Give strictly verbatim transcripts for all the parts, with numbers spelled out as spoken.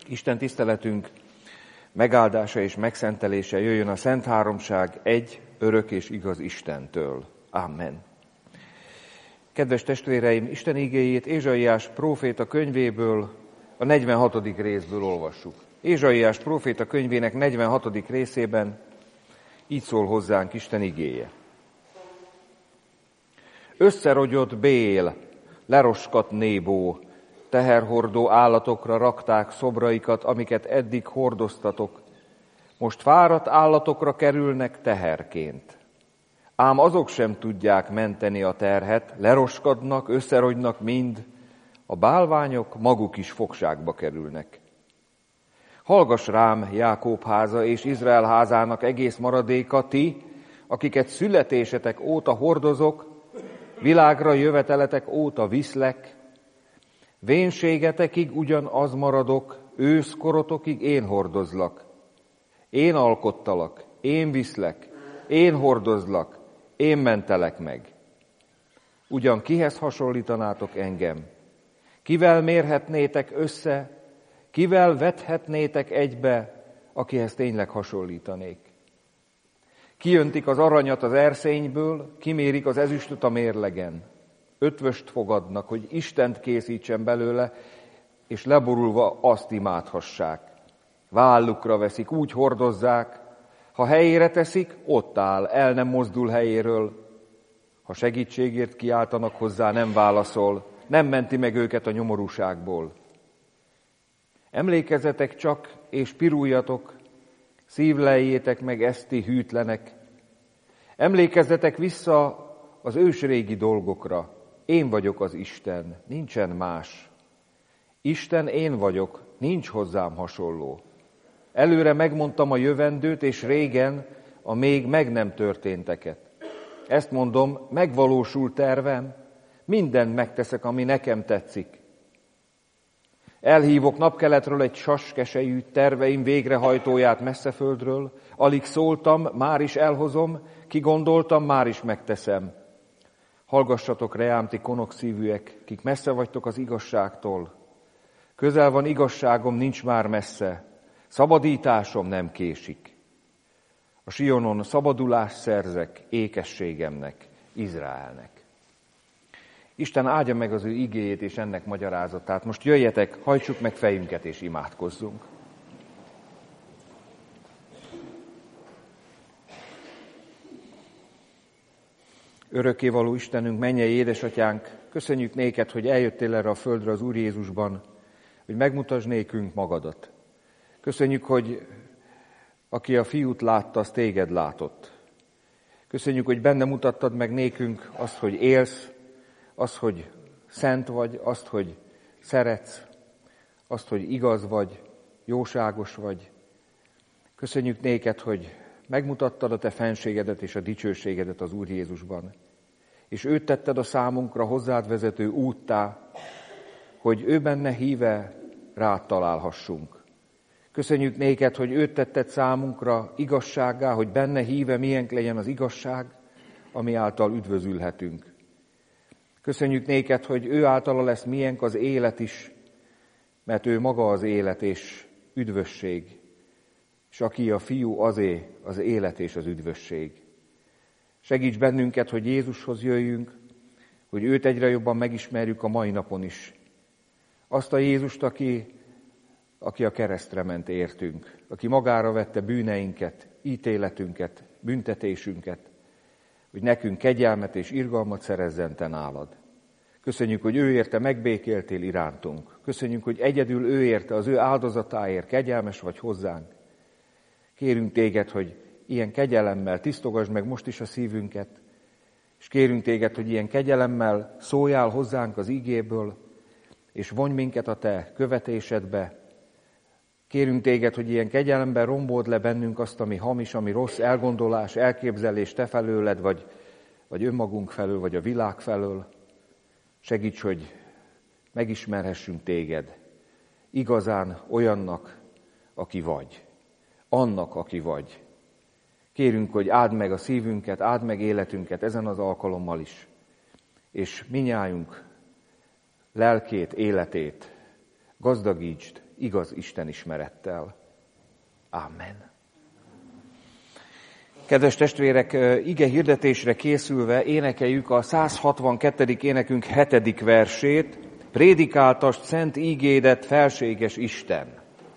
Isten tiszteletünk megáldása és megszentelése jöjjön a Szent Háromság egy, örök és igaz Istentől. Amen. Kedves testvéreim, Isten igéjét Ézsaiás próféta könyvéből, a negyvenhatodik részből olvassuk. Ézsaiás próféta könyvének negyvenhatodik részében így szól hozzánk Isten igéje. Összerogyott Bél, leroskat Nébó, teherhordó állatokra rakták szobraikat, amiket eddig hordoztatok. Most fáradt állatokra kerülnek teherként. Ám azok sem tudják menteni a terhet, leroskadnak, összerogynak mind, a bálványok maguk is fogságba kerülnek. Hallgass rám, Jákób háza és Izrael házának egész maradéka, ti, akiket születésetek óta hordozok, világra jöveteletek óta viszlek, vénségetekig ugyanaz maradok, őszkorotokig én hordozlak. Én alkottalak, én viszlek, én hordozlak, én mentelek meg. Ugyan kihez hasonlítanátok engem? Kivel mérhetnétek össze, kivel vethetnétek egybe, akihez tényleg hasonlítanék? Kijöntik az aranyat az erszényből, kimérik az ezüstöt a mérlegen. Ötvöst fogadnak, hogy Istent készítsen belőle, és leborulva azt imádhassák. Vállukra veszik, úgy hordozzák, ha helyére teszik, ott áll, el nem mozdul helyéről. Ha segítségért kiáltanak hozzá, nem válaszol, nem menti meg őket a nyomorúságból. Emlékezzetek csak, és piruljatok, szívleljétek meg eszti hűtlenek. Emlékezzetek vissza az ősrégi dolgokra. Én vagyok az Isten, nincsen más. Isten én vagyok, nincs hozzám hasonló. Előre megmondtam a jövendőt, és régen a még meg nem történteket. Ezt mondom, megvalósul tervem, mindent megteszek, ami nekem tetszik. Elhívok napkeletről egy saskesejű terveim végrehajtóját messzeföldről, alig szóltam, már is elhozom, ki gondoltam, már is megteszem. Hallgassatok reám, ti konokszívűek, kik messze vagytok az igazságtól. Közel van igazságom, nincs már messze, szabadításom nem késik. A Sionon szabadulást szerzek ékességemnek, Izraelnek. Isten áldja meg az ő igéjét és ennek magyarázatát. Most jöjjetek, hajtsuk meg fejünket és imádkozzunk. Örökkévaló Istenünk, mennyei édesatyánk, köszönjük néked, hogy eljöttél erre a földre az Úr Jézusban, hogy megmutasd nékünk magadat. Köszönjük, hogy aki a fiút látta, az téged látott. Köszönjük, hogy benne mutattad meg nékünk azt, hogy élsz, azt, hogy szent vagy, azt, hogy szeretsz, azt, hogy igaz vagy, jóságos vagy. Köszönjük néked, hogy megmutattad a te fenségedet és a dicsőségedet az Úr Jézusban. És őt tetted a számunkra hozzád vezető úttá, hogy ő benne híve rád találhassunk. Köszönjük néked, hogy őt tetted számunkra igazsággá, hogy benne híve milyen legyen az igazság, ami által üdvözülhetünk. Köszönjük néked, hogy ő általa lesz miénk az élet is, mert ő maga az élet és üdvösség, és aki a fiú, azé az élet és az üdvösség. Segíts bennünket, hogy Jézushoz jöjjünk, hogy őt egyre jobban megismerjük a mai napon is. Azt a Jézust, aki, aki a keresztre ment értünk, aki magára vette bűneinket, ítéletünket, büntetésünket, hogy nekünk kegyelmet és irgalmat szerezzen te nálad. Köszönjük, hogy ő érte megbékéltél irántunk. Köszönjük, hogy egyedül ő érte az ő áldozatáért kegyelmes vagy hozzánk. Kérünk téged, hogy ilyen kegyelemmel tisztogasd meg most is a szívünket, és kérünk téged, hogy ilyen kegyelemmel szóljál hozzánk az igéből, és vonj minket a te követésedbe. Kérünk téged, hogy ilyen kegyelemben rombold le bennünk azt, ami hamis, ami rossz elgondolás, elképzelés te felőled, vagy, vagy önmagunk felől, vagy a világ felől. Segíts, hogy megismerhessünk téged, igazán olyannak, aki vagy, annak, aki vagy. Kérünk, hogy áld meg a szívünket, áld meg életünket ezen az alkalommal is, és minnyájunk lelkét, életét gazdagítsd igaz istenismerettel. Amen. Kedves testvérek, ige hirdetésre készülve énekeljük a száz hatvankettedik énekünk hetedik versét, Prédikáltasd szent ígédet, felséges Isten.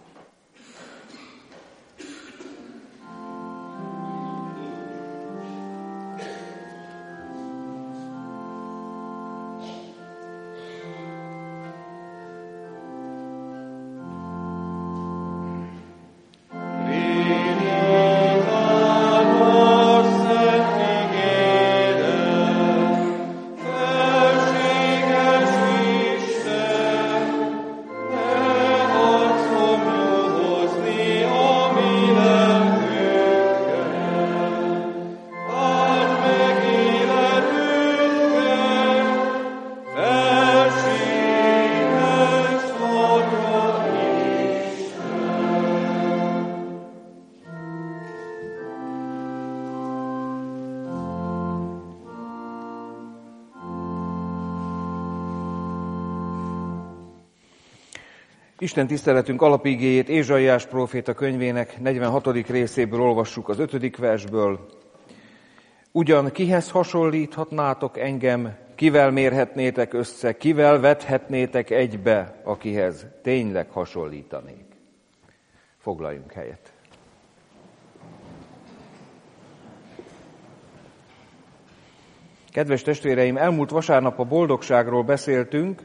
Isten tiszteletünk alapigéjét Ézsaiás próféta könyvének negyvenhatodik részéből olvassuk az ötödik versből. Ugyan kihez hasonlíthatnátok engem, kivel mérhetnétek össze, kivel vethetnétek egybe, akihez tényleg hasonlítanék. Foglaljunk helyet. Kedves testvéreim, elmúlt vasárnap a boldogságról beszéltünk,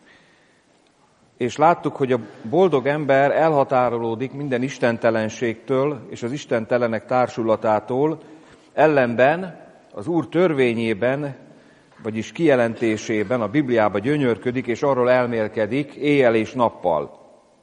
és láttuk, hogy a boldog ember elhatárolódik minden istentelenségtől és az istentelenek társulatától, ellenben az Úr törvényében, vagyis kijelentésében, a Bibliában gyönyörködik, és arról elmélkedik éjjel és nappal.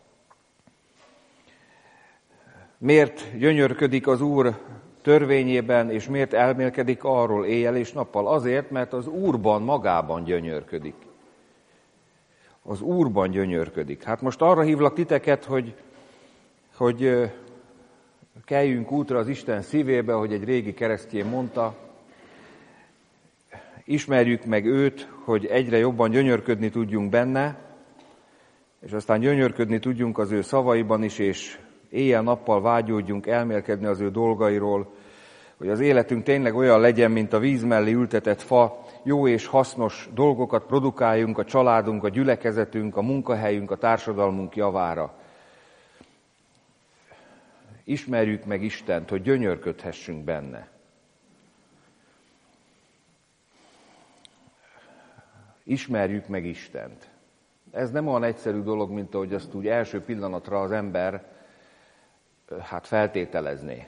Miért gyönyörködik az Úr törvényében, és miért elmélkedik arról éjjel és nappal? Azért, mert az Úrban magában gyönyörködik. Az Úrban gyönyörködik. Hát most arra hívlak titeket, hogy, hogy keljünk útra az Isten szívébe, hogy egy régi keresztény mondta, ismerjük meg őt, hogy egyre jobban gyönyörködni tudjunk benne, és aztán gyönyörködni tudjunk az ő szavaiban is, és éjjel-nappal vágyódjunk elmélkedni az ő dolgairól, hogy az életünk tényleg olyan legyen, mint a víz mellé ültetett fa, jó és hasznos dolgokat produkáljunk a családunk, a gyülekezetünk, a munkahelyünk, a társadalmunk javára. Ismerjük meg Istent, hogy gyönyörködhessünk benne. Ismerjük meg Istent. Ez nem olyan egyszerű dolog, mint ahogy azt úgy első pillanatra az ember hát feltételezné.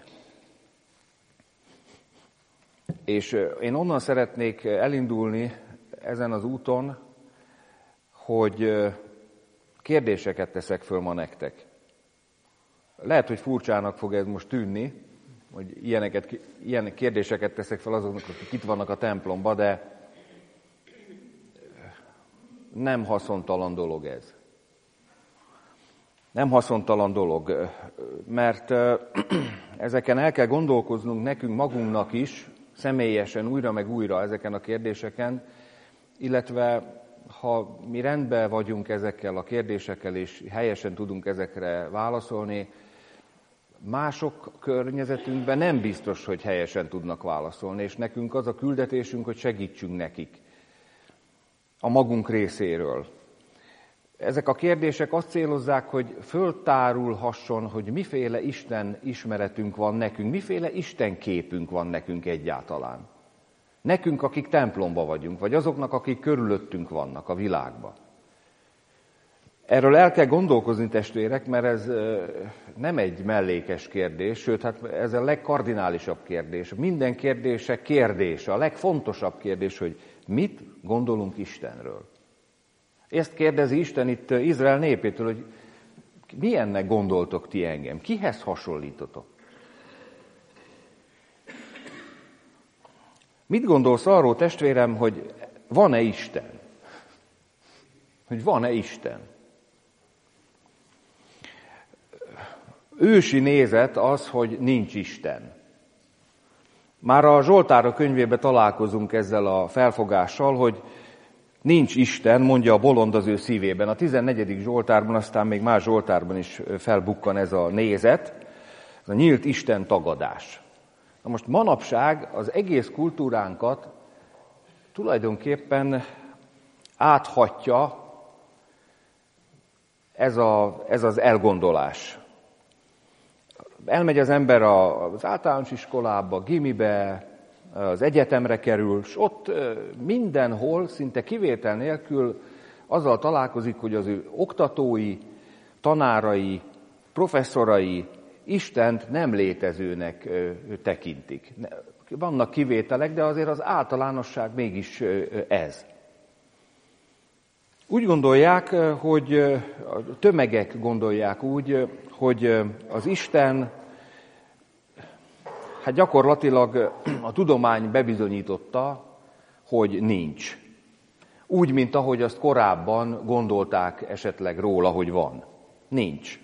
És én onnan szeretnék elindulni ezen az úton, hogy kérdéseket teszek föl ma nektek. Lehet, hogy furcsának fog ez most tűnni, hogy ilyeneket, ilyen kérdéseket teszek fel azoknak, akik itt vannak a templomba, de nem haszontalan dolog ez. Nem haszontalan dolog, mert ezeken el kell gondolkoznunk nekünk magunknak is, személyesen újra meg újra ezeken a kérdéseken, illetve ha mi rendben vagyunk ezekkel a kérdésekkel, és helyesen tudunk ezekre válaszolni, mások környezetünkben nem biztos, hogy helyesen tudnak válaszolni, és nekünk az a küldetésünk, hogy segítsünk nekik a magunk részéről. Ezek a kérdések azt célozzák, hogy föltárulhasson, hogy miféle Isten ismeretünk van nekünk, miféle Isten képünk van nekünk egyáltalán. Nekünk, akik templomba vagyunk, vagy azoknak, akik körülöttünk vannak a világban. Erről el kell gondolkozni, testvérek, mert ez nem egy mellékes kérdés, sőt, hát ez a legkardinálisabb kérdés. Minden kérdése kérdés, a legfontosabb kérdés, hogy mit gondolunk Istenről. Ezt kérdezi Isten itt Izrael népétől, hogy milyennek gondoltok ti engem, kihez hasonlítotok? Mit gondolsz arról, testvérem, hogy van-e Isten? Hogy van-e Isten? Ősi nézet az, hogy nincs Isten. Már a Zsoltárok könyvében találkozunk ezzel a felfogással, hogy Nincs Isten, mondja a bolond az ő szívében. A tizennegyedik Zsoltárban, aztán még más Zsoltárban is felbukkan ez a nézet, ez a nyílt Isten tagadás. Na most manapság az egész kultúránkat tulajdonképpen áthatja ez, a, ez az elgondolás. Elmegy az ember az általános iskolába, gimibe, az egyetemre kerül, és ott mindenhol, szinte kivétel nélkül azzal találkozik, hogy az ő oktatói, tanárai, professzorai Istent nem létezőnek tekintik. Vannak kivételek, de azért az általánosság mégis ez. Úgy gondolják, hogy a tömegek gondolják úgy, hogy az Isten, hát gyakorlatilag a tudomány bebizonyította, hogy nincs. Úgy, mint ahogy azt korábban gondolták esetleg róla, hogy van. Nincs.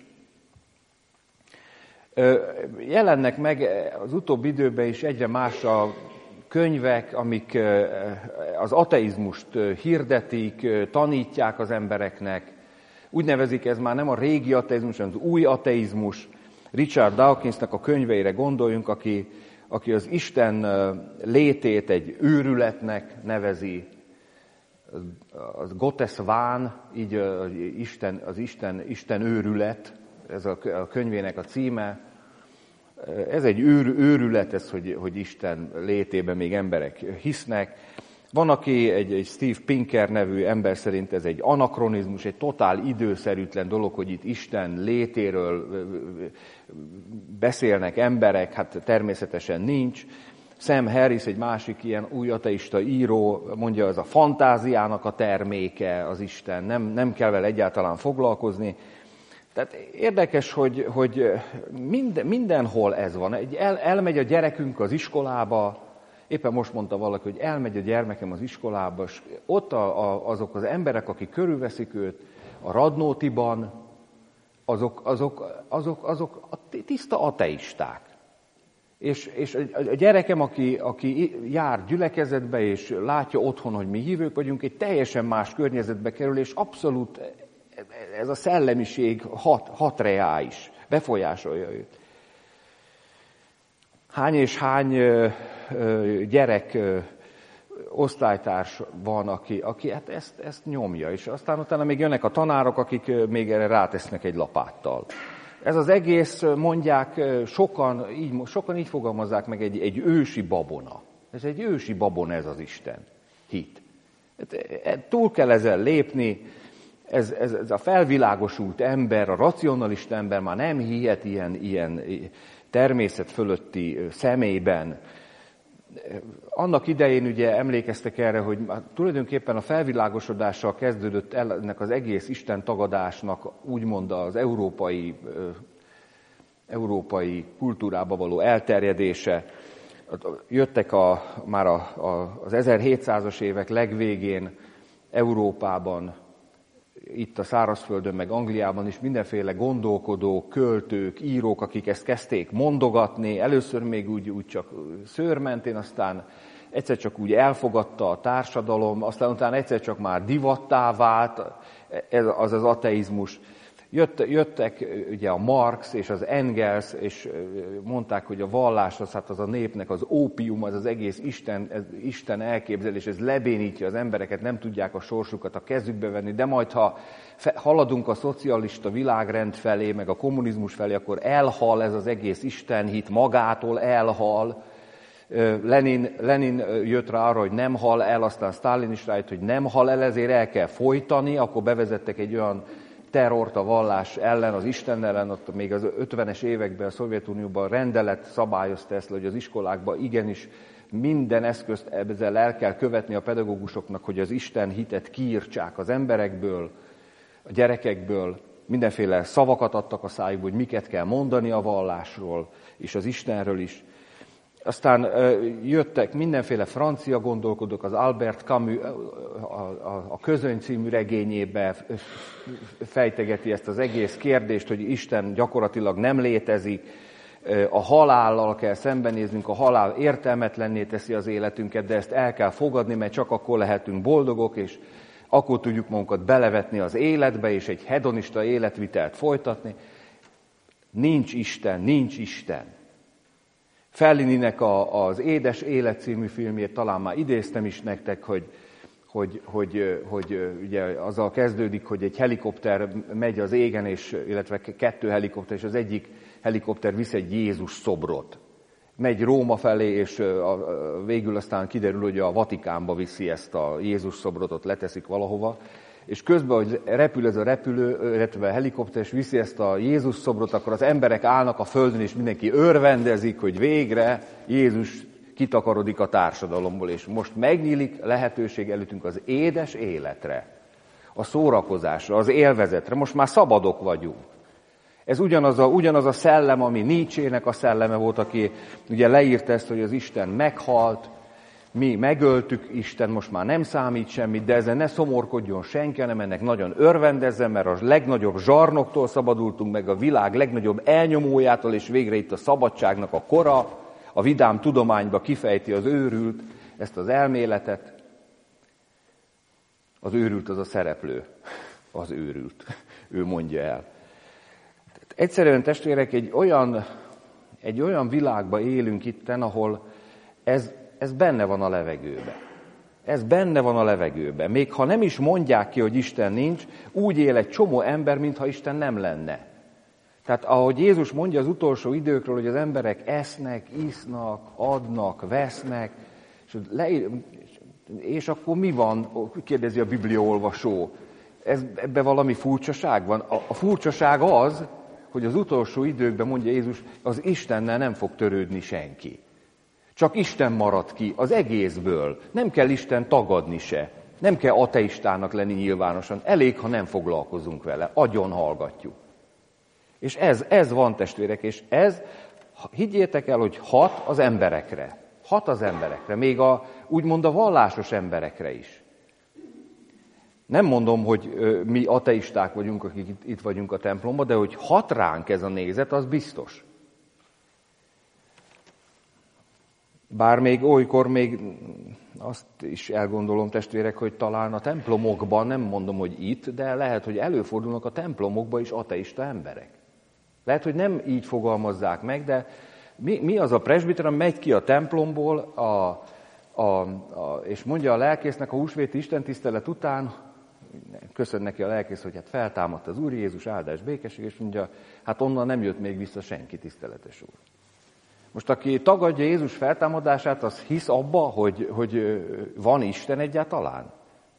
Jelennek meg az utóbbi időben is egyre más a könyvek, amik az ateizmust hirdetik, tanítják az embereknek. Úgy nevezik, ez már nem a régi ateizmus, hanem az új ateizmus. Richard Dawkinsnak a könyveire gondoljunk, aki, aki az Isten létét egy őrületnek nevezi, az Gottes Wahn, így az Isten, az Isten, Isten őrület, ez a könyvének a címe. Ez egy őr, őrület, ez, hogy, hogy Isten létében még emberek hisznek. Van, aki, egy, egy Steve Pinker nevű ember szerint ez egy anakronizmus, egy totál időszerűtlen dolog, hogy itt Isten létéről beszélnek emberek, hát természetesen nincs. Sam Harris, egy másik ilyen új ateista író, mondja, ez a fantáziának a terméke az Isten, nem, nem kell vele egyáltalán foglalkozni. Tehát érdekes, hogy, hogy minden, mindenhol ez van. El, elmegy a gyerekünk az iskolába, éppen most mondta valaki, hogy elmegy a gyermekem az iskolába, és ott a, a, azok az emberek, akik körülveszik őt, a Radnótiban, azok, azok, azok, azok a tiszta ateisták. És, és a gyerekem, aki, aki jár gyülekezetbe, és látja otthon, hogy mi hívők vagyunk, egy teljesen más környezetbe kerül, és abszolút ez a szellemiség hat, hat reális, befolyásolja őt. Hány és hány gyerek, osztálytárs van, aki, aki hát ezt, ezt nyomja, és aztán utána még jönnek a tanárok, akik még erre rátesznek egy lapáttal. Ez az egész, mondják, sokan így, sokan így fogalmazzák meg, egy, egy ősi babona. Ez egy ősi babona, ez az Isten hit. Túl kell ezen lépni, ez, ez, ez a felvilágosult ember, a racionalista ember már nem hihet ilyen, ilyen természet fölötti személyben. Annak idején ugye emlékeztek erre, hogy tulajdonképpen a felvilágosodással kezdődött el ennek az egész Isten tagadásnak úgymond az európai, európai kultúrába való elterjedése. Jöttek a, már a, a, az ezerhétszázas évek legvégén Európában, itt a szárazföldön, meg Angliában is mindenféle gondolkodók, költők, írók, akik ezt kezdték mondogatni, először még úgy, úgy csak szőrmentén, aztán egyszer csak úgy elfogadta a társadalom, aztán utána egyszer csak már divattá vált ez az az ateizmus. Jött, jöttek ugye a Marx és az Engels, és mondták, hogy a vallás az, hát az a népnek az ópium, az az egész Isten, ez, Isten elképzelés, ez lebénítja az embereket, nem tudják a sorsukat a kezükbe venni, de majd ha haladunk a szocialista világrend felé, meg a kommunizmus felé, akkor elhal ez az egész istenhit, magától elhal. Lenin, Lenin jött rá arra, hogy nem hal el, aztán Sztálin is rájött, hogy nem hal el, ezért el kell folytani, akkor bevezettek egy olyan terrort a vallás ellen, az Isten ellen, ott még az ötvenes években a Szovjetunióban rendelet szabályozta ezt, hogy az iskolákban igenis minden eszközt ezzel el kell követni a pedagógusoknak, hogy az Isten hitet kiírtsák az emberekből, a gyerekekből, mindenféle szavakat adtak a szájukba, hogy miket kell mondani a vallásról, és az Istenről is. Aztán jöttek mindenféle francia gondolkodók, az Albert Camus a, a, a Közöny című regényébe fejtegeti ezt az egész kérdést, hogy Isten gyakorlatilag nem létezik, a halállal kell szembenéznünk, a halál értelmetlenné teszi az életünket, de ezt el kell fogadni, mert csak akkor lehetünk boldogok, és akkor tudjuk magunkat belevetni az életbe, és egy hedonista életvitelt folytatni. Nincs Isten, nincs Isten. Fellininek a, az Édes Élet című filmjét talán már idéztem is nektek, hogy, hogy, hogy, hogy ugye azzal kezdődik, hogy egy helikopter megy az égen, és, illetve kettő helikopter, és az egyik helikopter visz egy Jézus szobrot. Megy Róma felé, és a, a, végül aztán kiderül, hogy a Vatikánba viszi ezt a Jézus szobrot, ott leteszik valahova, és közben, hogy repül ez a repülő, illetve a helikopter, és viszi ezt a Jézus szobrot, akkor az emberek állnak a földön, és mindenki örvendezik, hogy végre Jézus kitakarodik a társadalomból, és most megnyílik lehetőség előttünk az édes életre, a szórakozásra, az élvezetre. Most már szabadok vagyunk. Ez ugyanaz a, ugyanaz a szellem, ami Nietzsének a szelleme volt, aki ugye leírta ezt, hogy az Isten meghalt, mi megöltük, Isten most már nem számít semmit, de ezen ne szomorkodjon senki, hanem ennek nagyon örvendezzen, mert a legnagyobb zsarnoktól szabadultunk meg, a világ legnagyobb elnyomójától, és végre itt a szabadságnak a kora, a vidám tudományba kifejti az őrült ezt az elméletet. Az őrült az a szereplő, az őrült, ő mondja el. Tehát egyszerűen, testvérek, egy olyan, egy olyan világban élünk itten, ahol ez Ez benne van a levegőben. Ez benne van a levegőben. Még ha nem is mondják ki, hogy Isten nincs, úgy él egy csomó ember, mintha Isten nem lenne. Tehát ahogy Jézus mondja az utolsó időkről, hogy az emberek esznek, isznak, adnak, vesznek, és, le, és akkor mi van, kérdezi a bibliaolvasó. Ez, ebben valami furcsaság van. A, a furcsaság az, hogy az utolsó időkben, mondja Jézus, az Istennel nem fog törődni senki. Csak Isten marad ki az egészből. Nem kell Isten tagadni se. Nem kell ateistának lenni nyilvánosan. Elég, ha nem foglalkozunk vele. Agyon hallgatjuk. És ez, ez van, testvérek, és ez, higgyétek el, hogy hat az emberekre. Hat az emberekre. Még a, úgymond a vallásos emberekre is. Nem mondom, hogy mi ateisták vagyunk, akik itt, itt vagyunk a templomban, de hogy hat ránk ez a nézet, az biztos. Bár még olykor még azt is elgondolom, testvérek, hogy talán a templomokban, nem mondom, hogy itt, de lehet, hogy előfordulnak a templomokban is ateista emberek. Lehet, hogy nem így fogalmazzák meg, de mi, mi az a presbiter, ami megy ki a templomból, a, a, a, és mondja a lelkésznek a húsvéti istentisztelet után, köszön neki a lelkész, hogy hát feltámadt az Úr Jézus, áldás, békesség, és mondja, hát onnan nem jött még vissza senki, tiszteletes Úr. Most aki tagadja Jézus feltámadását, az hisz abba, hogy, hogy van Isten egyáltalán?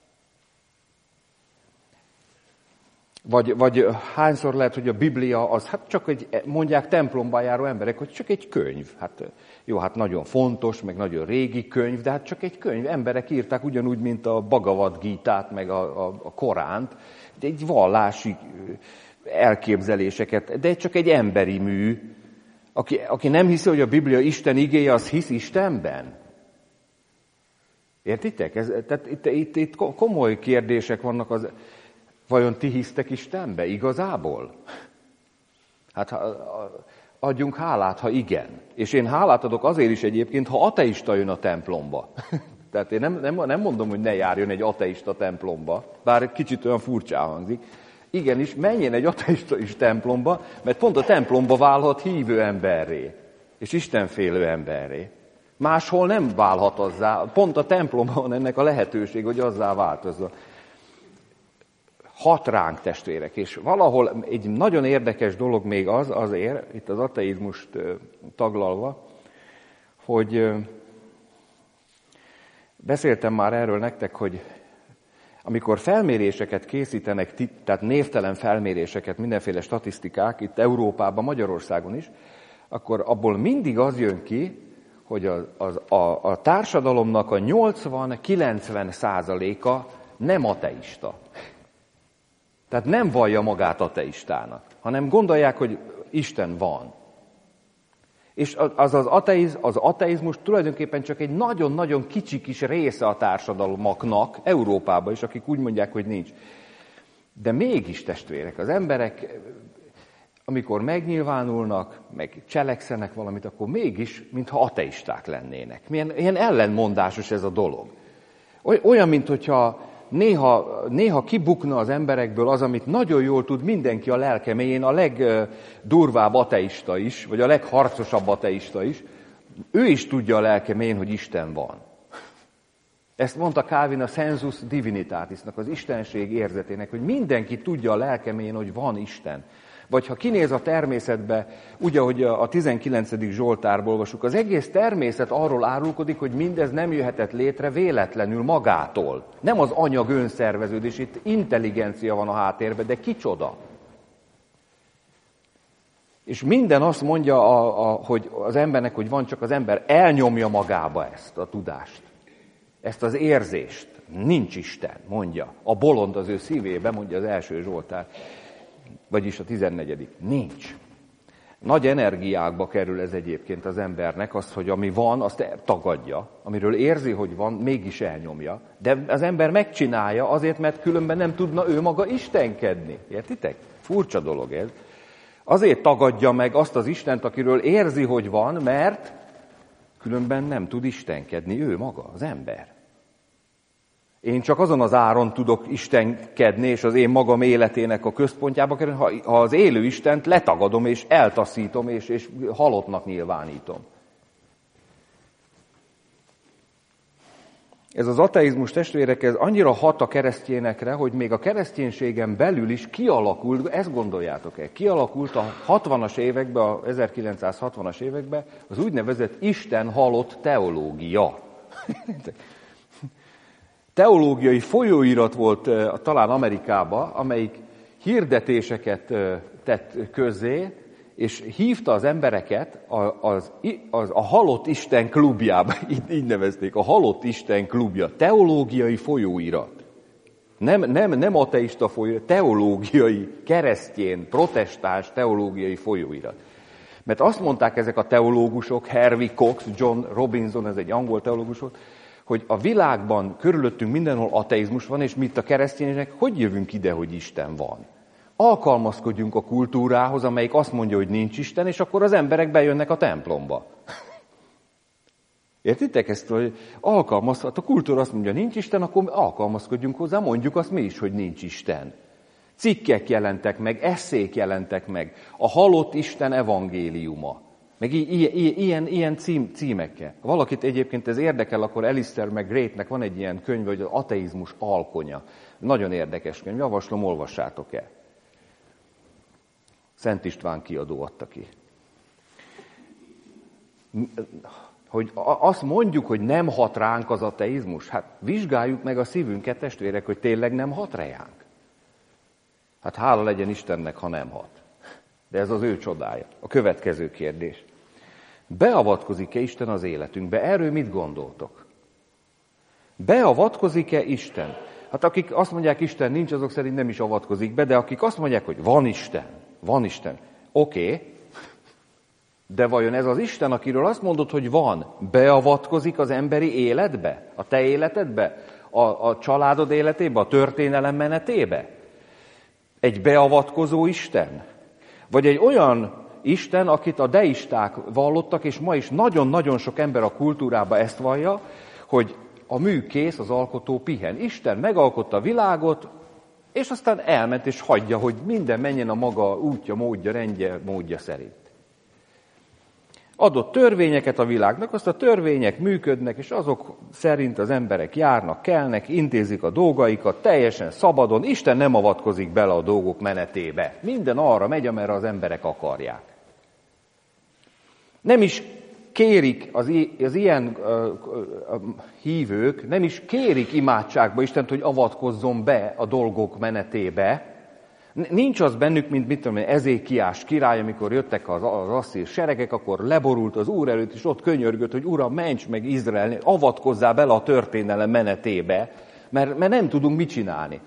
Vagy, vagy hányszor lehet, hogy a Biblia az, hát csak egy, mondják templomban járó emberek, hogy csak egy könyv. Hát jó, hát nagyon fontos, meg nagyon régi könyv, de hát csak egy könyv. Emberek írták ugyanúgy, mint a Bhagavad Gítát, meg a, a, a Koránt, de egy vallási elképzeléseket, de csak egy emberi mű. Aki, aki nem hiszi, hogy a Biblia Isten igéje, az hisz Istenben. Értitek? Ez, tehát itt, itt, itt komoly kérdések vannak. Az, vajon ti hisztek Istenbe igazából? Hát adjunk hálát, ha igen. És én hálát adok azért is egyébként, ha ateista jön a templomba. Tehát én nem, nem, nem mondom, hogy ne járjon egy ateista templomba, bár kicsit olyan furcsán hangzik. Igenis, menjen egy ateista is templomba, mert pont a templomba válhat hívő emberré, és istenfélő emberré. Máshol nem válhat azzá, pont a templomban van ennek a lehetőség, hogy azzá változzon. Hat ránk, testvérek, és valahol egy nagyon érdekes dolog még az, azért, itt az ateizmust taglalva, hogy beszéltem már erről nektek, hogy amikor felméréseket készítenek, tehát névtelen felméréseket, mindenféle statisztikák, itt Európában, Magyarországon is, akkor abból mindig az jön ki, hogy a, a, a, a társadalomnak a nyolcvan-kilencven százaléka nem ateista. Tehát nem vallja magát ateistának, hanem gondolják, hogy Isten van. És az, az, ateiz, az ateizmus tulajdonképpen csak egy nagyon-nagyon kicsi kis része a társadalmaknak, Európában is, akik úgy mondják, hogy nincs. De mégis, testvérek, az emberek, amikor megnyilvánulnak, meg cselekszenek valamit, akkor mégis, mintha ateisták lennének. Milyen ilyen ellenmondásos ez a dolog. Olyan, mint hogyha néha, néha kibukna az emberekből az, amit nagyon jól tud mindenki a lelke mélyén, a legdurvább ateista is, vagy a legharcosabb ateista is, ő is tudja a lelke mélyén, hogy Isten van. Ezt mondta Calvin a sensus divinitatisnak, az istenség érzetének, hogy mindenki tudja a lelke mélyén, hogy van Isten. Vagy ha kinéz a természetbe, úgy, ahogy a tizenkilencedik Zsoltárból olvasjuk, az egész természet arról árulkodik, hogy mindez nem jöhetett létre véletlenül magától. Nem az anyag önszerveződés, itt intelligencia van a háttérben, de kicsoda? És minden azt mondja, a, a, hogy az embernek, hogy van, csak az ember elnyomja magába ezt a tudást, ezt az érzést. Nincs Isten, mondja. A bolond az ő szívébe, mondja az első Zsoltár. Vagyis a tizennegyedik. Nincs. Nagy energiákba kerül ez egyébként az embernek, az, hogy ami van, azt tagadja. Amiről érzi, hogy van, mégis elnyomja. De az ember megcsinálja azért, mert különben nem tudna ő maga istenkedni. Értitek? Furcsa dolog ez. Azért tagadja meg azt az Istent, akiről érzi, hogy van, mert különben nem tud istenkedni ő maga, az ember. Én csak azon az áron tudok istenkedni, és az én magam életének a központjába kerülni, ha, ha az élő Istent letagadom, és eltaszítom, és, és halottnak nyilvánítom. Ez az ateizmus, testvérek, ez annyira hat a keresztényekre, hogy még a kereszténységen belül is kialakult, ezt gondoljátok el, kialakult a hatvanas években, a ezerkilencszázhatvanas években az úgynevezett Isten halott teológia. Teológiai folyóirat volt talán Amerikában, amelyik hirdetéseket tett közzé, és hívta az embereket az, az, az, a halott Isten klubjába, így, így nevezték, a halott Isten klubja, teológiai folyóirat. Nem, nem, nem ateista folyóirat, teológiai, keresztjén, protestáns teológiai folyóirat. Mert azt mondták ezek a teológusok, Harvey Cox, John Robinson, ez egy angol teológus volt, hogy a világban körülöttünk mindenhol ateizmus van, és mi itt a keresztények, hogy jövünk ide, hogy Isten van? Alkalmazkodjunk a kultúrához, amelyik azt mondja, hogy nincs Isten, és akkor az emberek bejönnek a templomba. Értitek ezt, hogy alkalmazhat, a kultúra azt mondja, nincs Isten, akkor alkalmazkodjunk hozzá, mondjuk azt mi is, hogy nincs Isten. Cikkek jelentek meg, esszék jelentek meg, a halott Isten evangéliuma. Meg ilyen, ilyen, ilyen cím, címekkel. Ha valakit egyébként ez érdekel, akkor Alistair McGrathnek van egy ilyen könyv, hogy az ateizmus alkonya. Nagyon érdekes könyv, javaslom, olvassátok el. Szent István kiadó adta ki. Hogy azt mondjuk, hogy nem hat ránk az ateizmus, hát vizsgáljuk meg a szívünket, testvérek, hogy tényleg nem hat ránk. Hát hála legyen Istennek, ha nem hat. De ez az ő csodája. A következő kérdés. Beavatkozik-e Isten az életünkbe? Erről mit gondoltok? Beavatkozik-e Isten? Hát akik azt mondják, Isten nincs, azok szerint nem is avatkozik be, de akik azt mondják, hogy van Isten, van Isten, oké, okay. De vajon ez az Isten, akiről azt mondod, hogy van, beavatkozik az emberi életbe, a te életedbe, a, a családod életébe, a történelem menetébe? Egy beavatkozó Isten? Vagy egy olyan Isten, akit a deisták vallottak, és ma is nagyon-nagyon sok ember a kultúrában ezt vallja, hogy a mű kész, az alkotó pihen. Isten megalkotta a világot, és aztán elment és hagyja, hogy minden menjen a maga útja, módja, rendje, módja szerint. Adott törvényeket a világnak, azt a törvények működnek, és azok szerint az emberek járnak, kelnek, intézik a dolgaikat, teljesen szabadon. Isten nem avatkozik bele a dolgok menetébe. Minden arra megy, amerre az emberek akarják. Nem is kérik az, az ilyen uh, uh, hívők, nem is kérik imádságba Istent, hogy avatkozzon be a dolgok menetébe. Nincs az bennük, mint mit tudom én, Ezékiás király, amikor jöttek az, az asszír seregek, akkor leborult az Úr előtt, és ott könyörgött, hogy Uram, ments meg Izrael, avatkozzál bele a történelem menetébe, mert, mert nem tudunk mit csinálni.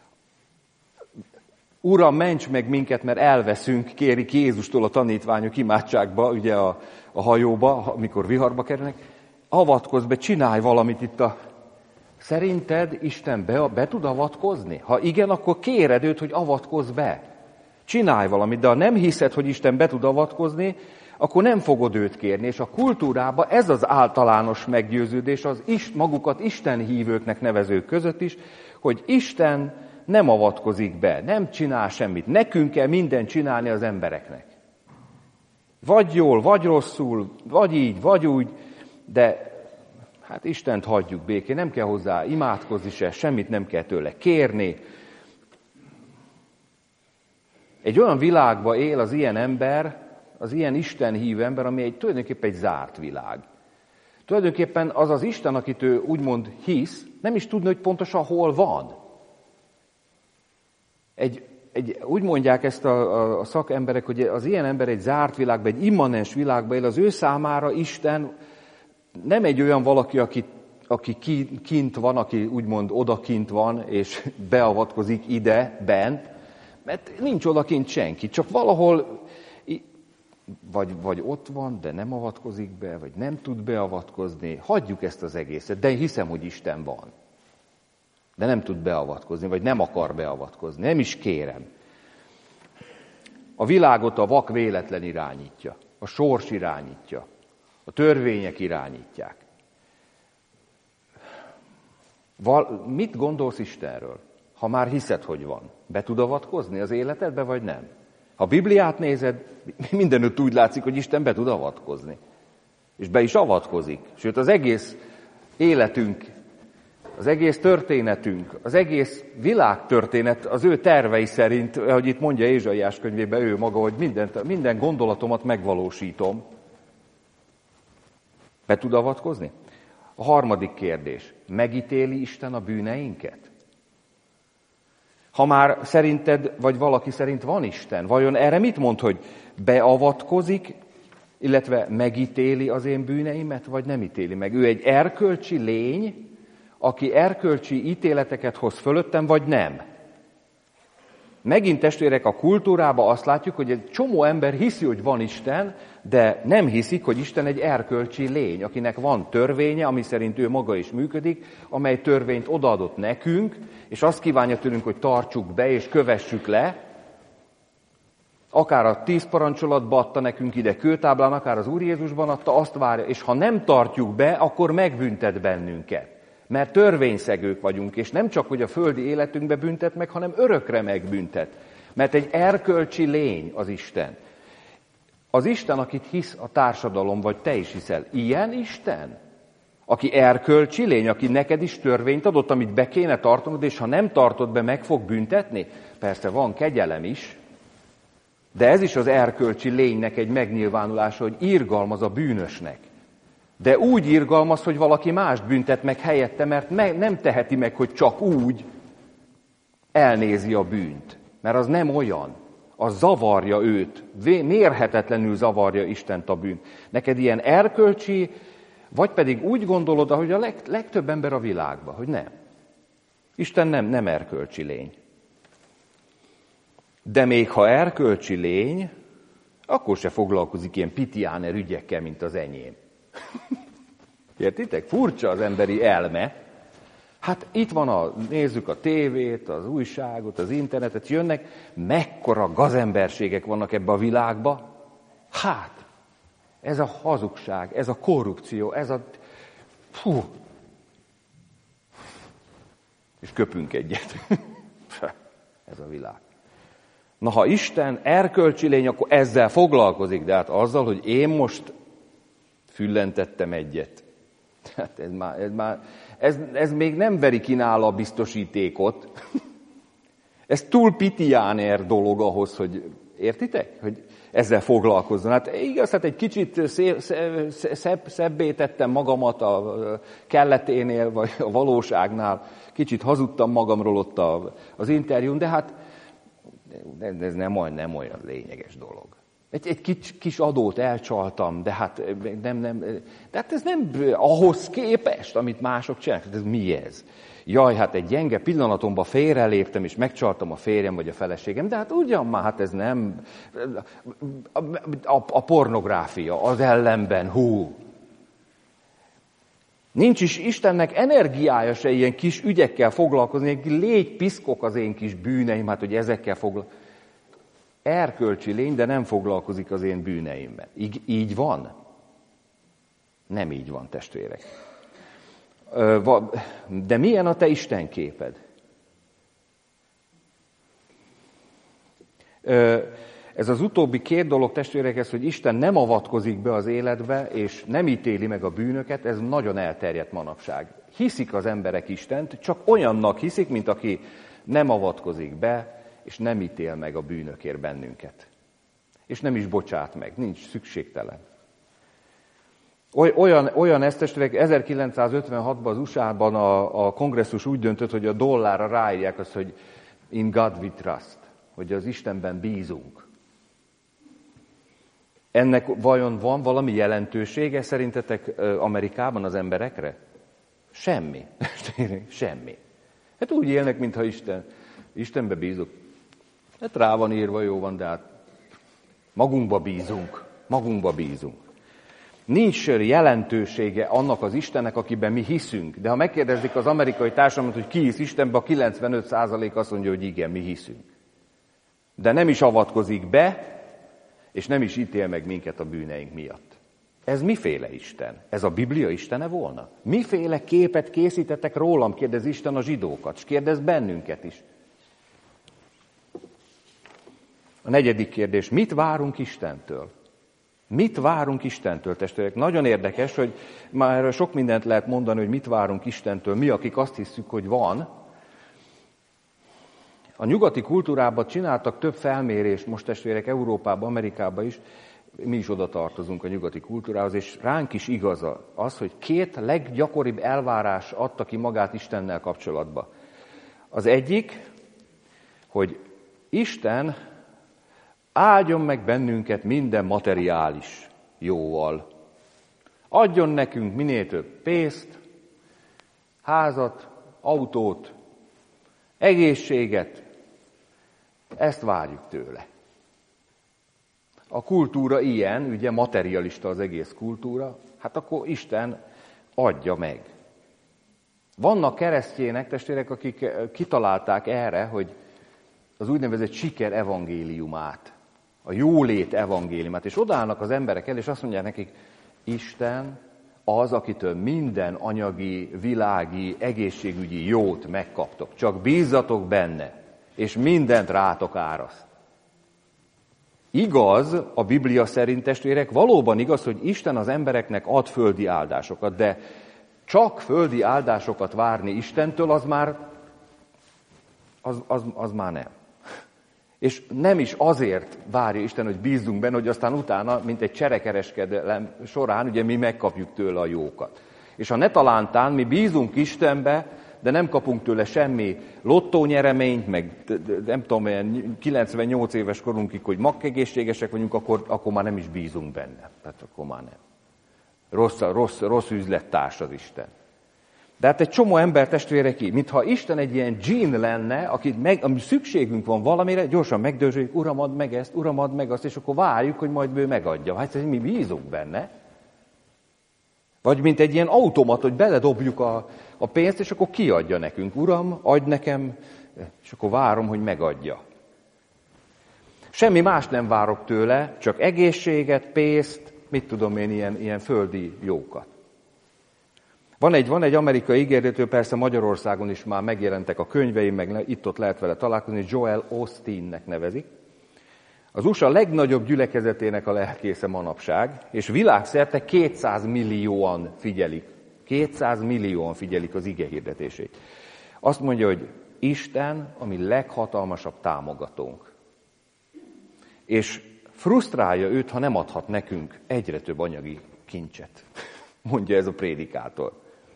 Uram, ments meg minket, mert elveszünk, kérik Jézustól a tanítványok imádságba, ugye a, a hajóba, amikor viharba kerülnek. Avatkozz be, csinálj valamit itt a... Szerinted Isten be, be tud avatkozni? Ha igen, akkor kéred őt, hogy avatkozz be. Csinálj valamit, de ha nem hiszed, hogy Isten be tud avatkozni, akkor nem fogod őt kérni. És a kultúrában ez az általános meggyőződés az is, magukat Isten hívőknek nevezők között is, hogy Isten nem avatkozik be, nem csinál semmit. Nekünk kell mindent csinálni az embereknek. Vagy jól, vagy rosszul, vagy így, vagy úgy, de hát Istent hagyjuk békén, nem kell hozzá imádkozni se, semmit nem kell tőle kérni. Egy olyan világban él az ilyen ember, az ilyen Isten hívő ember, ami egy, tulajdonképpen egy zárt világ. Tulajdonképpen az az Isten, akit ő úgymond hisz, nem is tudna, hogy pontosan hol van. Egy, egy, úgy mondják ezt a, a, a szakemberek, hogy az ilyen ember egy zárt világban, egy immanens világban él, az ő számára Isten nem egy olyan valaki, aki, aki kint van, aki úgymond odakint van, és beavatkozik ide, bent, mert nincs odakint senki, csak valahol vagy, vagy ott van, de nem avatkozik be, vagy nem tud beavatkozni. Hagyjuk ezt az egészet, de én hiszem, hogy Isten van. De nem tud beavatkozni, vagy nem akar beavatkozni. Nem is kérem. A világot a vak véletlen irányítja, a sors irányítja, a törvények irányítják. Val- mit gondolsz Istenről, ha már hiszed, hogy van? Be tud avatkozni az életedbe, vagy nem? Ha a Bibliát nézed, mindenütt úgy látszik, hogy Isten be tud avatkozni. És be is avatkozik. Sőt, az egész életünk, az egész történetünk, az egész világtörténet az ő tervei szerint, ahogy itt mondja Ézsaiás könyvében ő maga, hogy mindent, minden gondolatomat megvalósítom. Be tud avatkozni? A harmadik kérdés. Megítéli Isten a bűneinket? Ha már szerinted, vagy valaki szerint van Isten, vajon erre mit mond, hogy beavatkozik, illetve megítéli az én bűneimet, vagy nem ítéli meg? Ő egy erkölcsi lény, aki erkölcsi ítéleteket hoz fölöttem, vagy nem? Megint testvérek, a kultúrában azt látjuk, hogy egy csomó ember hiszi, hogy van Isten, de nem hiszik, hogy Isten egy erkölcsi lény, akinek van törvénye, ami szerint ő maga is működik, amely törvényt odaadott nekünk, és azt kívánja tőlünk, hogy tartsuk be és kövessük le. Akár a tíz parancsolatba adta nekünk ide kőtáblán, akár az Úr Jézusban adta, azt várja, és ha nem tartjuk be, akkor megbüntet bennünket. Mert törvényszegők vagyunk, és nem csak, hogy a földi életünkbe büntet meg, hanem örökre megbüntet. Mert egy erkölcsi lény az Isten. Az Isten, akit hisz a társadalom, vagy te is hiszel, ilyen Isten? Aki erkölcsi lény, aki neked is törvényt adott, amit be kéne tartanod, és ha nem tartod be, meg fog büntetni? Persze van kegyelem is, de ez is az erkölcsi lénynek egy megnyilvánulása, hogy irgalmaz a bűnösnek. De úgy irgalmaz, hogy valaki mást büntet meg helyette, mert me- nem teheti meg, hogy csak úgy elnézi a bűnt. Mert az nem olyan. Az zavarja őt. Mérhetetlenül zavarja Istent a bűn. Neked ilyen erkölcsi, vagy pedig úgy gondolod, hogy a leg- legtöbb ember a világban, hogy nem. Isten nem, nem erkölcsi lény. De még ha erkölcsi lény, akkor se foglalkozik ilyen pitiáner ügyekkel, mint az enyém. Értitek? Furcsa az emberi elme. Hát itt van a, nézzük a tévét, az újságot, az internetet, jönnek, mekkora gazemberségek vannak ebbe a világba. Hát, ez a hazugság, ez a korrupció, ez a... Fú. És köpünk egyet. Ez a világ. Na, ha Isten erkölcsi lény, akkor ezzel foglalkozik, de hát azzal, hogy én most füllentettem egyet. Hát ez, már, ez, már, ez, ez még nem veri ki nála a biztosítékot. Ez túl pitiáner dolog ahhoz, hogy értitek? Hogy ezzel foglalkozzon. Hát igaz, hát egy kicsit szép, szebb, szebbé tettem magamat a kelleténél, vagy a valóságnál. Kicsit hazudtam magamról ott az interjún, de hát ez nem olyan, nem olyan lényeges dolog. Egy, egy kis, kis adót elcsaltam, de hát nem, nem, de hát ez nem ahhoz képest, amit mások csinálnak. Ez mi ez? Jaj, hát egy gyenge pillanatomban félreléptem, és megcsaltam a férjem vagy a feleségem, de hát ugyan már, hát ez nem... A, a, a pornográfia az ellenben, hú. Nincs is Istennek energiája se ilyen kis ügyekkel foglalkozni, légy piszkok az én kis bűneim, hát hogy ezekkel foglalkozni. Erkölcsi lény, de nem foglalkozik az én bűneimmel. Így, így van? Nem így van, testvérek. De milyen a te Isten képed? Ez az utóbbi két dolog, testvérek, ez, hogy Isten nem avatkozik be az életbe, és nem ítéli meg a bűnöket, ez nagyon elterjedt manapság. Hiszik az emberek Istent, csak olyannak hiszik, mint aki nem avatkozik be, és nem ítél meg a bűnökért bennünket. És nem is bocsát meg, nincs szükségtelen. Olyan, olyan ezt, testvérek, ezerkilencszázötvenhatban az u es á-ban a, a kongresszus úgy döntött, hogy a dollárra ráírják azt, hogy in God we trust, hogy az Istenben bízunk. Ennek vajon van valami jelentősége szerintetek Amerikában az emberekre? Semmi. Semmi. Hát úgy élnek, mintha Isten, Istenbe bízunk. Hát rá van írva, jó van, de hát magunkba bízunk. Magunkba bízunk. Nincs jelentősége annak az Istennek, akiben mi hiszünk. De ha megkérdezik az amerikai társadalmat, hogy ki hisz Istenbe, a kilencvenöt százalék azt mondja, hogy igen, mi hiszünk. De nem is avatkozik be, és nem is ítél meg minket a bűneink miatt. Ez miféle Isten? Ez a Biblia Istene volna? Miféle képet készítettek rólam, kérdez Isten a zsidókat, és kérdez bennünket is. A negyedik kérdés, mit várunk Istentől? Mit várunk Istentől, testvérek? Nagyon érdekes, hogy már sok mindent lehet mondani, hogy mit várunk Istentől, mi, akik azt hiszük, hogy van. A nyugati kultúrában csináltak több felmérést, most testvérek, Európában, Amerikában is, mi is oda tartozunk a nyugati kultúrához, és ránk is igaz az, hogy két leggyakoribb elvárás adta ki magát Istennel kapcsolatban. Az egyik, hogy Isten áldjon meg bennünket minden materiális jóval. Adjon nekünk minél több pénzt, házat, autót, egészséget. Ezt várjuk tőle. A kultúra ilyen, ugye materialista az egész kultúra, hát akkor Isten adja meg. Vannak keresztjének, testvérek, akik kitalálták erre, hogy az úgynevezett siker evangéliumát, a jólét evangéliumát, és odaállnak az emberek el, és azt mondják nekik, Isten az, akitől minden anyagi, világi, egészségügyi jót megkaptok. Csak bízzatok benne, és mindent rátok áraszt. Igaz, a Biblia szerint, testvérek, valóban igaz, hogy Isten az embereknek ad földi áldásokat, de csak földi áldásokat várni Istentől, az már, az, az, az már nem. És nem is azért várja Isten, hogy bízzunk benne, hogy aztán utána, mint egy cserekereskedelem során, ugye mi megkapjuk tőle a jókat. És ha ne talántán mi bízunk Istenbe, de nem kapunk tőle semmi lottónyereményt, meg nem tudom, olyan kilencvennyolc éves korunkig, hogy makkegészségesek vagyunk, akkor, akkor már nem is bízunk benne. Tehát akkor már nem. Rossz, rossz, rossz üzlettárs az Isten. De hát egy csomó ember, testvérek így, mintha Isten egy ilyen dzsín lenne, akit meg, ami szükségünk van valamire, gyorsan megdörzsöljük, Uram, add meg ezt, Uram, add meg azt, és akkor várjuk, hogy majd ő megadja. Hát mi bízunk benne. Vagy mint egy ilyen automat, hogy beledobjuk a, a pénzt, és akkor kiadja nekünk. Uram, adj nekem, és akkor várom, hogy megadja. Semmi más nem várok tőle, csak egészséget, pénzt, mit tudom én, ilyen, ilyen földi jókat. Van egy, van egy amerikai ígérető, persze Magyarországon is már megjelentek a könyveim, meg itt-ott lehet vele találkozni, Joel Osteennek nevezik. Az u es á legnagyobb gyülekezetének a lelkésze manapság, és világszerte kétszáz millióan figyelik. kétszáz millióan figyelik az ige hirdetését. Azt mondja, hogy Isten a mi leghatalmasabb támogatónk. És frusztrálja őt, ha nem adhat nekünk egyre több anyagi kincset. Mondja ez a prédikátor.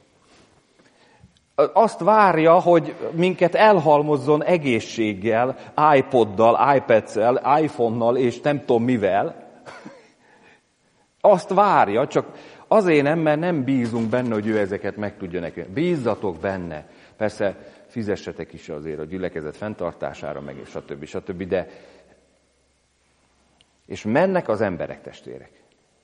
Azt várja, hogy minket elhalmozzon egészséggel, iPoddal, iPadszel, iPhone-nal és nem tudom mivel. Azt várja, csak azért nem, mert nem bízunk benne, hogy ő ezeket meg tudja nekünk. Bízzatok benne. Persze fizessetek is azért a gyülekezet fenntartására, meg és stb. stb. De és mennek az emberek, testvérek.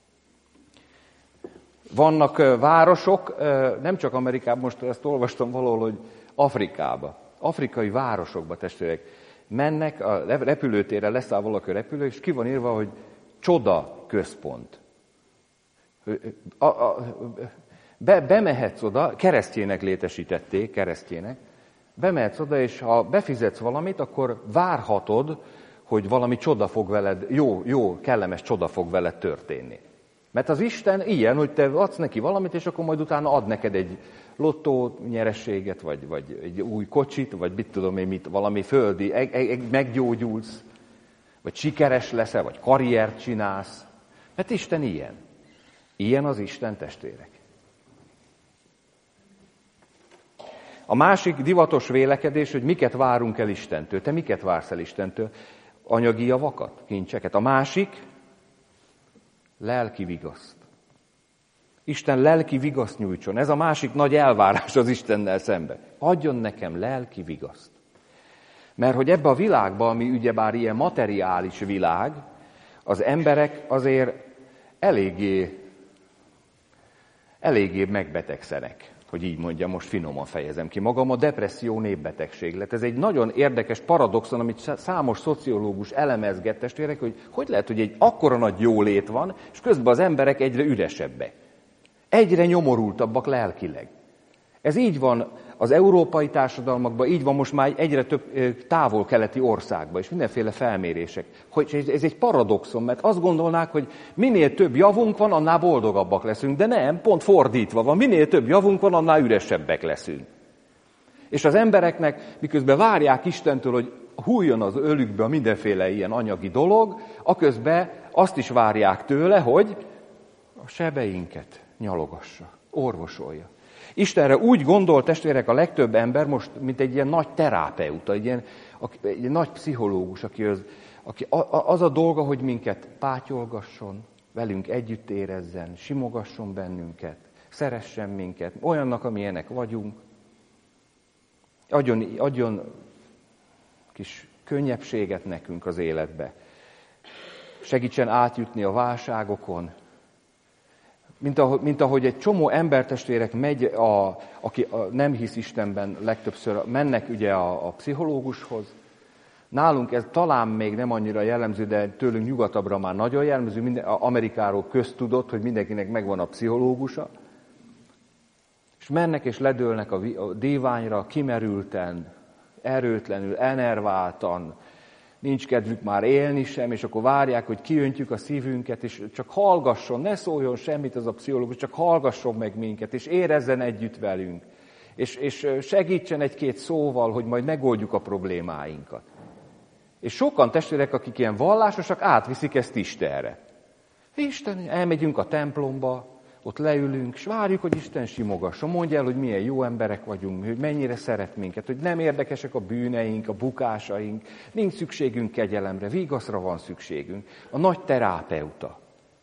Vannak városok, nem csak Amerikában, most ezt olvastam valahol, hogy Afrikába, afrikai városokba, testvérek, mennek, a repülőtérre leszáll valaki a repülő, és ki van írva, hogy csoda központ. A, a, be, bemehetsz oda, keresztjének létesítették, keresztjének, bemehetsz oda, és ha befizetsz valamit, akkor várhatod, hogy valami csoda fog veled, jó, jó, kellemes csoda fog veled történni. Mert az Isten ilyen, hogy te adsz neki valamit, és akkor majd utána ad neked egy lottó nyerességet, vagy, vagy egy új kocsit, vagy mit tudom én mit, valami földi, egy, egy, meggyógyulsz, vagy sikeres leszel, vagy karriert csinálsz. Mert Isten ilyen. Ilyen az Isten, testvérek. A másik divatos vélekedés, hogy miket várunk el Istentől. Te miket vársz el Istentől? Anyagi javakat, kincseket. A másik, lelki vigaszt. Isten lelki vigaszt nyújtson. Ez a másik nagy elvárás az Istennel szemben. Adjon nekem lelki vigaszt. Mert hogy ebbe a világba, ami ugyebár ilyen materiális világ, az emberek azért eléggé, eléggé megbetegszenek, hogy így mondjam, most finoman fejezem ki magam, a depresszió népbetegség lett. Ez egy nagyon érdekes paradoxon, amit számos szociológus elemezget, testvérek, hogy hogy lehet, hogy egy akkora nagy jólét van, és közben az emberek egyre üresebbek. Egyre nyomorultabbak lelkileg. Ez így van az európai társadalmakban, így van most már egyre több távol-keleti országban, és mindenféle felmérések. Hogy ez egy paradoxon, mert azt gondolnák, hogy minél több javunk van, annál boldogabbak leszünk, de nem, pont fordítva van, minél több javunk van, annál üresebbek leszünk. És az embereknek, miközben várják Istentől, hogy hújjon az ölükbe mindenféle ilyen anyagi dolog, aközben azt is várják tőle, hogy a sebeinket nyalogassa, orvosolja. Istenre úgy gondol, testvérek, a legtöbb ember most, mint egy ilyen nagy terápeuta, egy ilyen egy nagy pszichológus, aki az, aki az a dolga, hogy minket pátyolgasson, velünk együtt érezzen, simogasson bennünket, szeressen minket, olyannak, amilyenek vagyunk, adjon, adjon kis könnyebbséget nekünk az életbe, segítsen átjutni a válságokon, Mint ahogy, mint ahogy egy csomó embertestvérek megy, a, aki a, nem hisz Istenben legtöbbször, mennek ugye a, a pszichológushoz. Nálunk ez talán még nem annyira jellemző, de tőlünk nyugatabbra már nagyon jellemző. Minden, Amerikáról köztudott, hogy mindenkinek megvan a pszichológusa. És mennek és ledőlnek a, a díványra kimerülten, erőtlenül, enerváltan, nincs kedvük már élni sem, és akkor várják, hogy kiöntjük a szívünket, és csak hallgasson, ne szóljon semmit az a pszichológus, csak hallgasson meg minket, és érezzen együtt velünk, és, és segítsen egy-két szóval, hogy majd megoldjuk a problémáinkat. És sokan testvérek, akik ilyen vallásosak, átviszik ezt Istenre. Isten, elmegyünk a templomba, ott leülünk, és várjuk, hogy Isten simogasson, mondja el, hogy milyen jó emberek vagyunk, hogy mennyire szeret minket, hogy nem érdekesek a bűneink, a bukásaink, nincs szükségünk kegyelemre, vigaszra van szükségünk. A nagy terápeuta.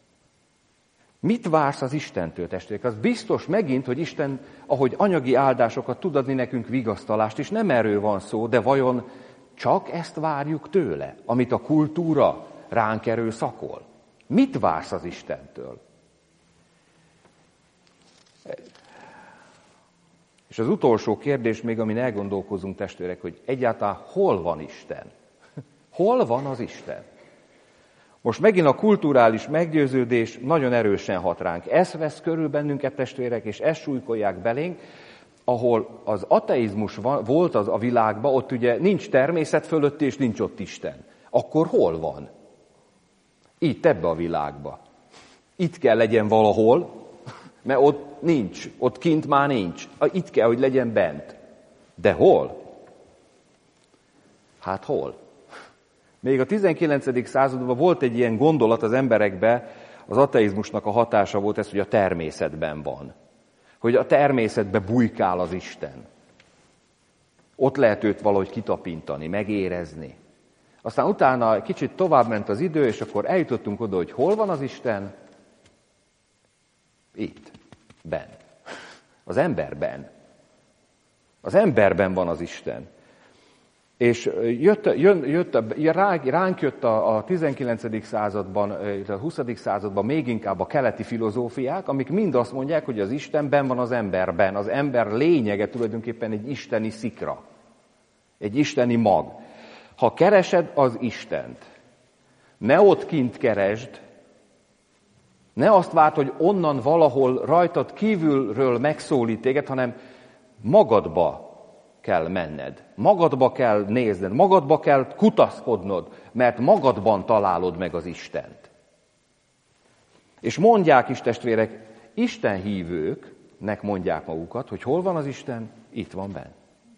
Mit vársz az Istentől, testvérek? Az biztos megint, hogy Isten, ahogy anyagi áldásokat tud adni nekünk vigasztalást, és nem erről van szó, de vajon csak ezt várjuk tőle, amit a kultúra ránk erőszakol? Mit vársz az Istentől? És az utolsó kérdés még, amin elgondolkozunk, testvérek, hogy egyáltalán hol van Isten? Hol van az Isten? Most megint a kulturális meggyőződés nagyon erősen hat ránk. Ez vesz körül bennünket, testvérek, és ezt súlykolják belénk, ahol az ateizmus van, volt az a világban, ott ugye nincs természet fölött, és nincs ott Isten. Akkor hol van? Itt, ebbe a világba. Itt kell legyen valahol, mert ott nincs, ott kint már nincs. Itt kell, hogy legyen bent. De hol? Hát hol? Még a tizenkilencedik században volt egy ilyen gondolat az emberekben, az ateizmusnak a hatása volt ez, hogy a természetben van. Hogy a természetben bujkál az Isten. Ott lehet őt valahogy kitapintani, megérezni. Aztán utána kicsit tovább ment az idő, és akkor eljutottunk oda, hogy hol van az Isten? Itt. Ben. Az emberben. Az emberben van az Isten. És jött, jött, jött, ránk jött a, a tizenkilencedik században, a huszadik században még inkább a keleti filozófiák, amik mind azt mondják, hogy az Istenben van az emberben. Az ember lényege tulajdonképpen egy isteni szikra. Egy isteni mag. Ha keresed az Istent, ne ott kint keresd, ne azt várd, hogy onnan valahol rajtad kívülről megszólít téged, hanem magadba kell menned. Magadba kell nézned, magadba kell kutaszkodnod, mert magadban találod meg az Istent. És mondják is, testvérek, Isten hívőknek mondják magukat, hogy hol van az Isten, itt van benne.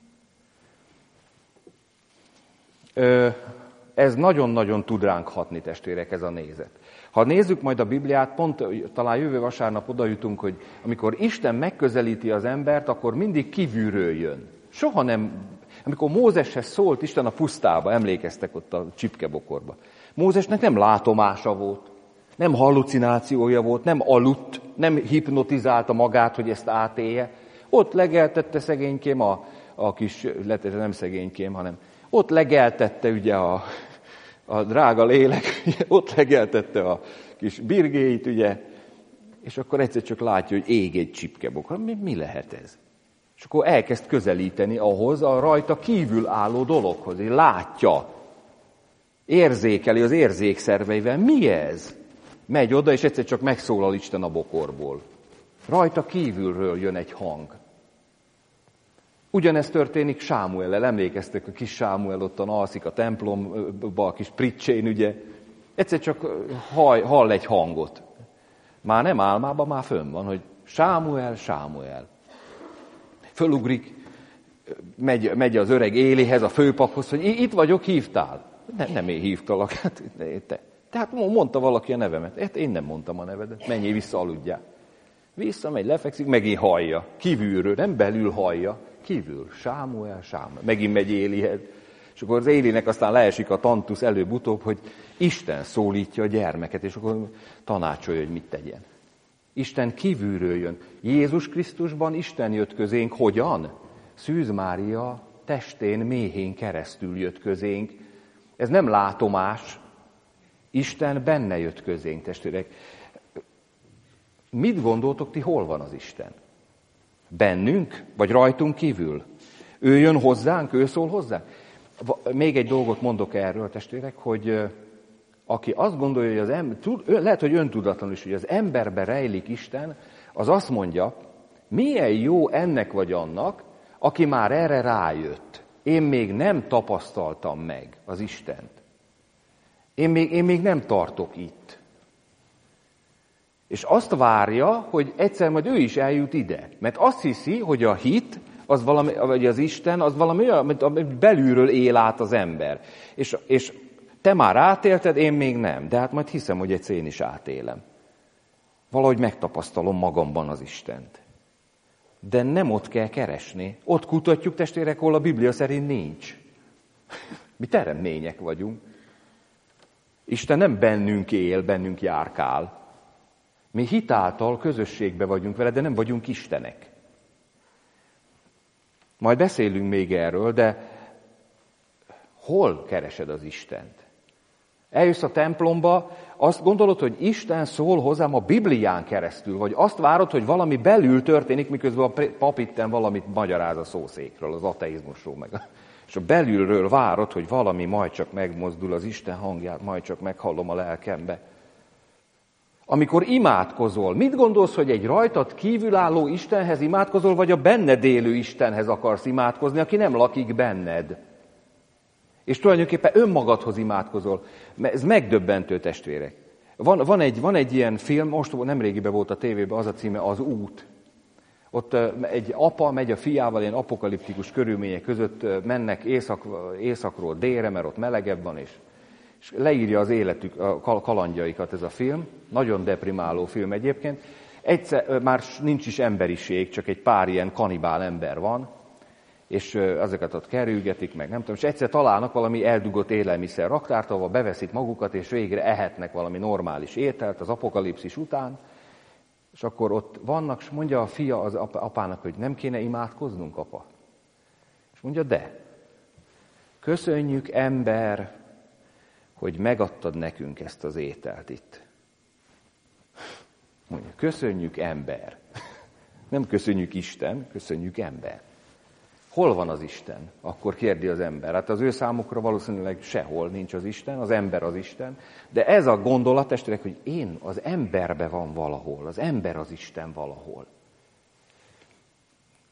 Ez nagyon-nagyon tud ránk hatni, testvérek, ez a nézet. Ha nézzük majd a Bibliát, pont talán jövő vasárnap oda jutunk, hogy amikor Isten megközelíti az embert, akkor mindig kívülről jön. Soha nem, amikor Mózeshez szólt Isten a pusztába, emlékeztek ott a csipkebokorba. Mózesnek nem látomása volt, nem hallucinációja volt, nem aludt, nem hipnotizálta magát, hogy ezt átélje. Ott legeltette szegénykém a, a kis, nem szegénykém, hanem ott legeltette ugye a, a drága lélek, ott legeltette a kis birgéit, ugye, és akkor egyszer csak látja, hogy ég egy csipkebokor. Mi, mi lehet ez? És akkor elkezd közelíteni ahhoz a rajta kívül álló dologhoz, és látja, érzékeli az érzékszerveivel. Mi ez? Megy oda, és egyszer csak megszólal Isten a bokorból. Rajta kívülről jön egy hang. Ugyanezt történik Sámuellel. Emlékeztek, a kis Sámuel ottan alszik a templomba, a kis pricsén, ugye. Egyszer csak hall, hall egy hangot. Már nem álmában, már fönn van, hogy Sámuel, Sámuel. Fölugrik, megy, megy az öreg Élihez, a főpaphoz, hogy itt vagyok, hívtál. Nem, nem én hívtalak, hát te. Tehát mondta valaki a nevemet. Hát én nem mondtam a nevedet, menjél vissza, aludjál. Visszamegy, lefekszik, megint hallja. Kívülről, nem belül hallja. Kívül, Sámuel, Sámuel. Megint megy Élihez. És akkor az Élinek aztán leesik a tantusz előbb-utóbb, hogy Isten szólítja a gyermeket, és akkor tanácsolja, hogy mit tegyen. Isten kívülről jön. Jézus Krisztusban Isten jött közénk. Hogyan? Szűz Mária testén, méhén keresztül jött közénk. Ez nem látomás. Isten benne jött közénk, testvérek. Mit gondoltok ti, hol van az Isten? Bennünk, vagy rajtunk kívül? Ő jön hozzánk, ő szól hozzánk? Még egy dolgot mondok erről, testvérek, hogy aki azt gondolja, hogy az ember, lehet, hogy öntudatlanul is, hogy az emberbe rejlik Isten, az azt mondja, milyen jó ennek vagy annak, aki már erre rájött. Én még nem tapasztaltam meg az Istent. Én még, én még nem tartok itt. És azt várja, hogy egyszer majd ő is eljut ide. Mert azt hiszi, hogy a hit, az valami, vagy az Isten, az valami olyan, amit belülről él át az ember. És, és te már átélted, én még nem. De hát majd hiszem, hogy egyszer én is átélem. Valahogy megtapasztalom magamban az Istent. De nem ott kell keresni. Ott kutatjuk, testvérek, hol a Biblia szerint nincs. Mi teremtmények vagyunk. Isten nem bennünk él, bennünk járkál. Mi hitáltal közösségbe vagyunk vele, de nem vagyunk istenek. Majd beszélünk még erről, de hol keresed az Istent? Eljössz a templomba, azt gondolod, hogy Isten szól hozzám a Biblián keresztül, vagy azt várod, hogy valami belül történik, miközben a pap itten valamit magyaráz a szószékről, az ateizmusról, meg a... és a belülről várod, hogy valami majd csak megmozdul, az Isten hangját majd csak meghallom a lelkembe. Amikor imádkozol, mit gondolsz, hogy egy rajtad kívülálló Istenhez imádkozol, vagy a benned élő Istenhez akarsz imádkozni, aki nem lakik benned? És tulajdonképpen önmagadhoz imádkozol. Ez megdöbbentő, testvérek. Van, van, egy, van egy ilyen film, most nemrégiben volt a tévében, az a címe, Az út. Ott egy apa megy a fiával, ilyen apokaliptikus körülmények között mennek észak, északról délre, mert ott melegebb van, és, és leírja az életük, a kalandjaikat ez a film. Nagyon deprimáló film egyébként. Egyszer már nincs is emberiség, csak egy pár ilyen kanibál ember van, és ezeket ott kerülgetik, meg nem tudom, és egyszer találnak valami eldugott élelmiszer raktárt, ahol beveszik magukat, és végre ehetnek valami normális ételt az apokalipszis után, és akkor ott vannak, és mondja a fia az apának, hogy nem kéne imádkoznunk, apa. És mondja, de, köszönjük, ember, hogy megadtad nekünk ezt az ételt itt. Mondja, köszönjük, ember. Nem köszönjük Isten, köszönjük, ember. Hol van az Isten? Akkor kérdi az ember. Hát az ő számukra valószínűleg sehol nincs az Isten, az ember az Isten. De ez a gondolat, testvérek, hogy én, az emberbe van valahol, az ember az Isten valahol.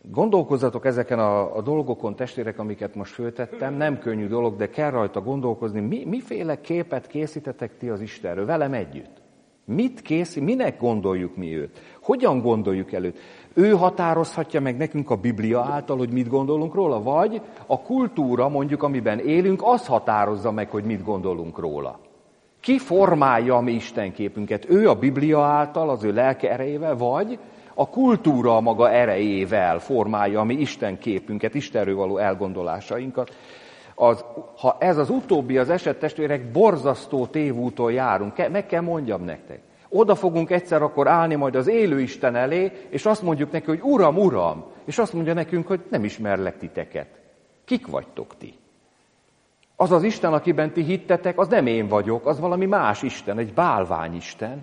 Gondolkozzatok ezeken a, a dolgokon, testvérek, amiket most föltettem, nem könnyű dolog, de kell rajta gondolkozni. Mi, miféle képet készítetek ti az Istenről, velem együtt? Mit készít, minek gondoljuk mi őt? Hogyan gondoljuk el őt? Ő határozhatja meg nekünk a Biblia által, hogy mit gondolunk róla, vagy a kultúra, mondjuk, amiben élünk, az határozza meg, hogy mit gondolunk róla. Ki formálja a mi istenképünket? Ő a Biblia által, az ő lelke erejével, vagy a kultúra a maga erejével formálja a mi istenképünket, Istenről való elgondolásainkat. Az, ha ez az utóbbi az eset, testvérek, borzasztó tévúton járunk, meg kell mondjam nektek. Oda fogunk egyszer akkor állni majd az élő Isten elé, és azt mondjuk neki, hogy Uram, Uram, és azt mondja nekünk, hogy nem ismerlek titeket. Kik vagytok ti? Az az Isten, akiben ti hittetek, az nem én vagyok, az valami más Isten, egy bálványisten.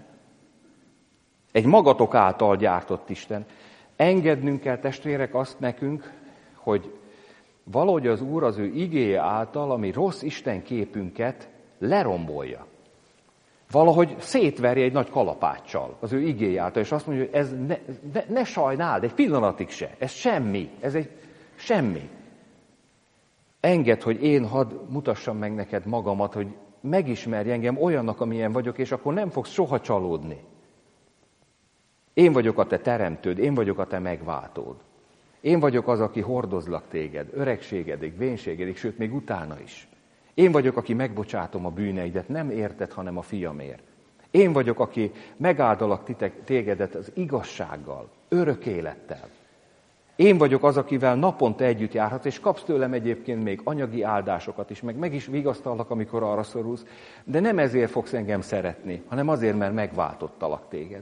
Egy magatok által gyártott Isten. Engednünk kell, testvérek, azt nekünk, hogy valahogy az Úr az ő igéje által, ami rossz Isten képünket lerombolja. Valahogy szétverje egy nagy kalapáccsal az ő igéje által, és azt mondja, hogy ez ne, ne, ne sajnáld, egy pillanatig se, ez semmi, ez egy semmi. Engedd, hogy én hadd mutassam meg neked magamat, hogy megismerj engem olyannak, amilyen vagyok, és akkor nem fogsz soha csalódni. Én vagyok a te teremtőd, én vagyok a te megváltód. Én vagyok az, aki hordozlak téged, öregségedig, vénségedig, sőt, még utána is. Én vagyok, aki megbocsátom a bűneidet, nem érted, hanem a fiamért. Én vagyok, aki megáldalak titek, tégedet az igazsággal, örök élettel. Én vagyok az, akivel naponta együtt járhatsz, és kapsz tőlem egyébként még anyagi áldásokat is, meg meg is vigasztallak, amikor arra szorulsz, de nem ezért fogsz engem szeretni, hanem azért, mert megváltottalak téged.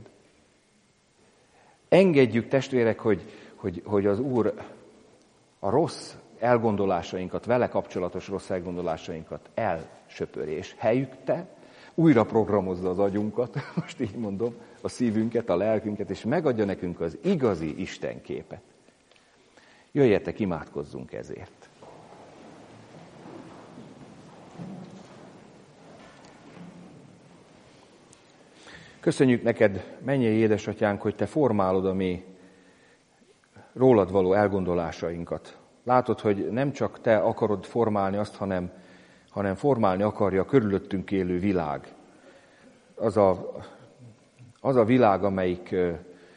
Engedjük, testvérek, hogy, hogy, hogy az Úr a rossz elgondolásainkat, vele kapcsolatos rossz elgondolásainkat elsöpörje, és helyükte újra programozza az agyunkat, most így mondom, a szívünket, a lelkünket, és megadja nekünk az igazi Istenképet. Jöjjetek, imádkozzunk ezért. Köszönjük neked, mennyei édesatyánk, hogy te formálod a mi rólad való elgondolásainkat. Látod, hogy nem csak te akarod formálni azt, hanem, hanem formálni akarja a körülöttünk élő világ. Az a, az a világ, amelyik uh,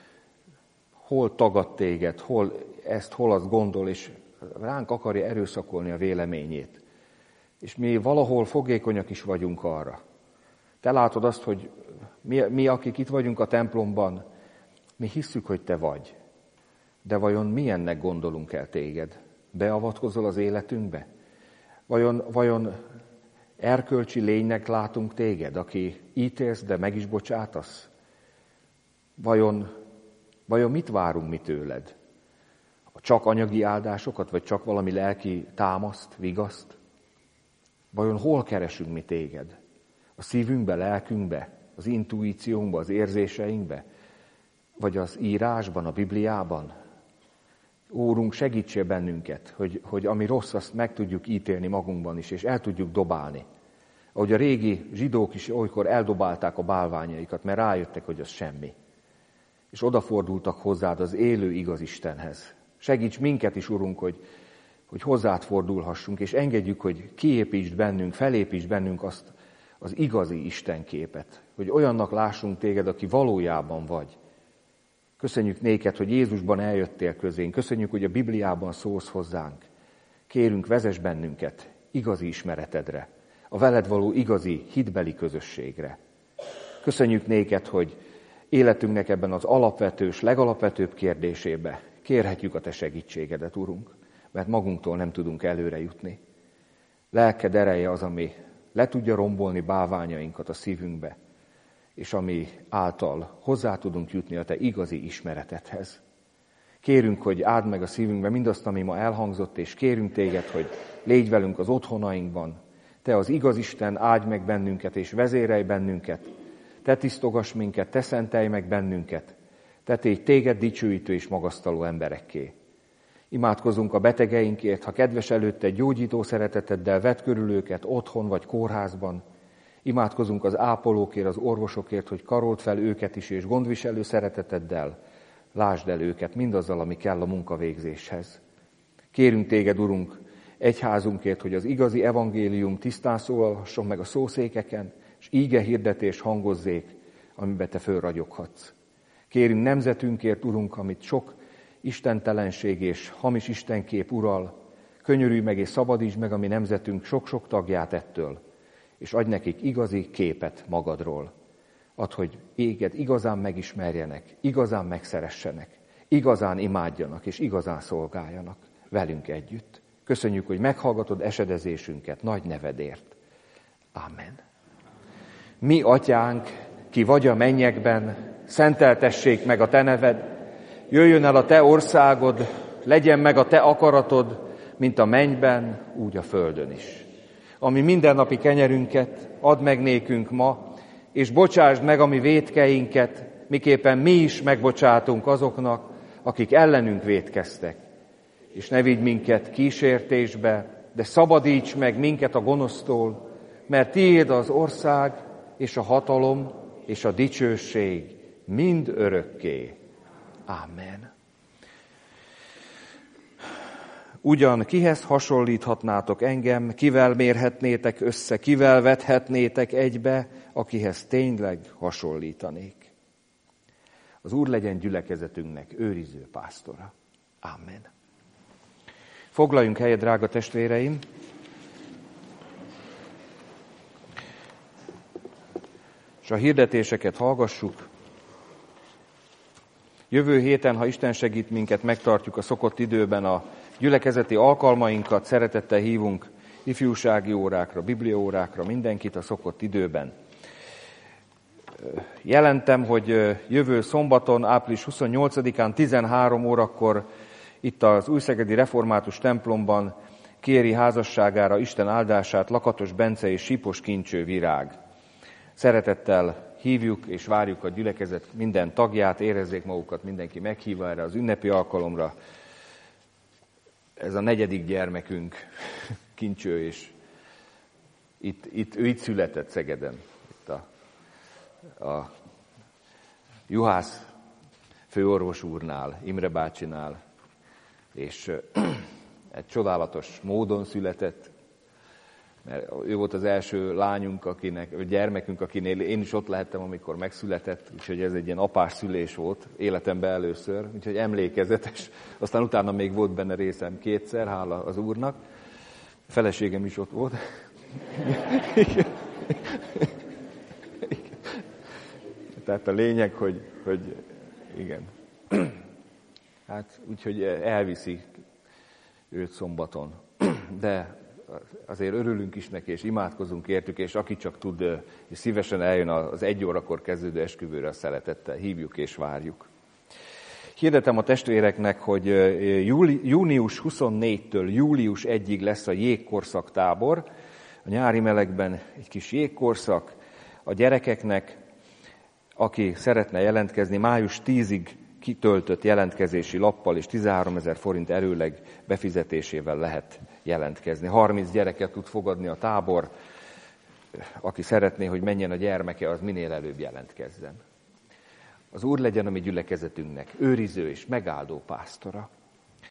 hol tagad téged, hol ezt, hol azt gondol, és ránk akarja erőszakolni a véleményét. És mi valahol fogékonyak is vagyunk arra. Te látod azt, hogy mi, mi, akik itt vagyunk a templomban, mi hisszük, hogy te vagy. De vajon milyennek gondolunk el téged? Beavatkozol az életünkbe? Vajon, vajon erkölcsi lénynek látunk téged, aki ítélsz, de meg is bocsátasz? Vajon, vajon mit várunk mi tőled? Csak anyagi áldásokat, vagy csak valami lelki támaszt, vigaszt? Vajon hol keresünk mi téged? A szívünkbe, lelkünkbe, az intuíciónkba, az érzéseinkbe? Vagy az írásban, a Bibliában? Úrunk, segítsél bennünket, hogy, hogy ami rossz, azt meg tudjuk ítélni magunkban is, és el tudjuk dobálni. Ahogy a régi zsidók is olykor eldobálták a bálványaikat, mert rájöttek, hogy az semmi. És odafordultak hozzád az élő igaz Istenhez. Segíts minket is, Urunk, hogy, hogy hozzád fordulhassunk, és engedjük, hogy kiépítsd bennünk, felépítsd bennünk azt az igazi Istenképet, hogy olyannak lássunk téged, aki valójában vagy. Köszönjük néked, hogy Jézusban eljöttél közénk. Köszönjük, hogy a Bibliában szólsz hozzánk. Kérünk, vezess bennünket igazi ismeretedre, a veled való igazi hitbeli közösségre. Köszönjük néked, hogy életünknek ebben az alapvetős, legalapvetőbb kérdésébe kérhetjük a te segítségedet, Urunk, mert magunktól nem tudunk előre jutni. Lelked ereje az, ami le tudja rombolni bálványainkat a szívünkbe, és ami által hozzá tudunk jutni a te igazi ismeretedhez. Kérünk, hogy áld meg a szívünkbe mindazt, ami ma elhangzott, és kérünk téged, hogy légy velünk az otthonainkban. Te az igaz Isten, áldj meg bennünket, és vezérelj bennünket. Te tisztogass minket, te szentelj meg bennünket. Te tégy téged dicsőítő és magasztaló emberekké. Imádkozunk a betegeinkért, ha kedves előtte gyógyító szereteteddel vedd körül őket otthon vagy kórházban. Imádkozunk az ápolókért, az orvosokért, hogy karold fel őket is, és gondviselő szereteteddel lásd el őket mindazzal, ami kell a munkavégzéshez. Kérünk téged, Urunk, egyházunkért, hogy az igazi evangélium tisztán szólalhasson meg a szószékeken, és íge hirdetés hangozzék, amiben te fölragyoghatsz. Kérünk nemzetünkért, Urunk, amit sok istentelenség és hamis istenkép ural, könyörülj meg és szabadítsd meg a mi nemzetünk sok-sok tagját ettől, és adj nekik igazi képet magadról. Add, hogy téged igazán megismerjenek, igazán megszeressenek, igazán imádjanak és igazán szolgáljanak velünk együtt. Köszönjük, hogy meghallgatod esedezésünket nagy nevedért. Amen. Mi, Atyánk, ki vagy a mennyekben, szenteltessék meg a te neved, jöjjön el a te országod, legyen meg a te akaratod, mint a mennyben, úgy a földön is. Ami mindennapi kenyerünket add meg nékünk ma, és bocsásd meg a mi vétkeinket, miképpen mi is megbocsátunk azoknak, akik ellenünk vétkeztek. És ne vigy minket kísértésbe, de szabadíts meg minket a gonosztól, mert tiéd az ország, és a hatalom, és a dicsőség mind örökké. Amen. Ugyan kihez hasonlíthatnátok engem, kivel mérhetnétek össze, kivel vethetnétek egybe, akihez tényleg hasonlítanék. Az Úr legyen gyülekezetünknek őriző pásztora. Amen. Foglaljunk helyet, drága testvéreim! És a hirdetéseket hallgassuk. Jövő héten, ha Isten segít minket, megtartjuk a szokott időben a gyülekezeti alkalmainkat, szeretettel hívunk ifjúsági órákra, bibliaórákra, mindenkit a szokott időben. Jelentem, hogy jövő szombaton, április huszonnyolcadikán tizenhárom órakor itt az Újszegedi Református templomban kéri házasságára Isten áldását Lakatos Bence és Sípos Kincső Virág. Szeretettel hívjuk és várjuk a gyülekezet minden tagját, érezzék magukat mindenki meghívva erre az ünnepi alkalomra. Ez a negyedik gyermekünk, Kincső, és itt, itt, ő itt született Szegeden, itt a, a juhász főorvos úrnál, Imre bácsinál, és egy csodálatos módon született, mert ő volt az első lányunk, akinek, vagy gyermekünk, akinél én is ott lehettem, amikor megszületett, úgyhogy ez egy ilyen apás szülés volt életemben először, úgyhogy emlékezetes. Aztán utána még volt benne részem kétszer, hála az Úrnak. A feleségem is ott volt. Tehát a lényeg, hogy, hogy igen. Hát úgyhogy elviszi őt szombaton. De azért örülünk is neki, és imádkozunk értük, és aki csak tud, és szívesen eljön az egy órakor kezdődő esküvőre, a szeretettel hívjuk és várjuk. Hirdetem a testvéreknek, hogy júli, június huszonnégytől július egyig lesz a jégkorszak tábor. A nyári melegben egy kis jégkorszak a gyerekeknek, aki szeretne jelentkezni, május tízig kitöltött jelentkezési lappal és tizenháromezer forint erőleg befizetésével lehet jelentkezni. harminc gyereket tud fogadni a tábor, aki szeretné, hogy menjen a gyermeke, az minél előbb jelentkezzen. Az Úr legyen a mi gyülekezetünknek őriző és megáldó pásztora.